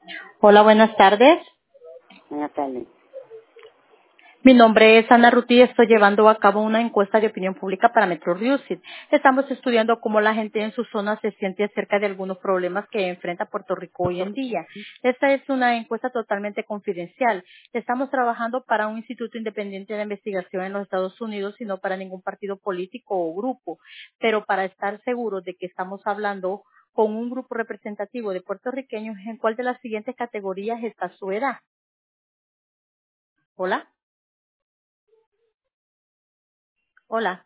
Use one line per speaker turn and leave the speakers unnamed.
Hola, buenas tardes.
Buenas tardes.
Mi nombre es Ana Ruti y estoy llevando a cabo una encuesta de opinión pública para Metro Music. Estamos estudiando cómo la gente en su zona se siente acerca de algunos problemas que enfrenta Puerto Rico hoy en día. Esta es una encuesta totalmente confidencial. Estamos trabajando para un instituto independiente de investigación en los Estados Unidos y no para ningún partido político o grupo. Pero para estar seguros de que estamos hablando con un grupo representativo de puertorriqueños, ¿en cuál de las siguientes categorías está su edad? Hola, hola.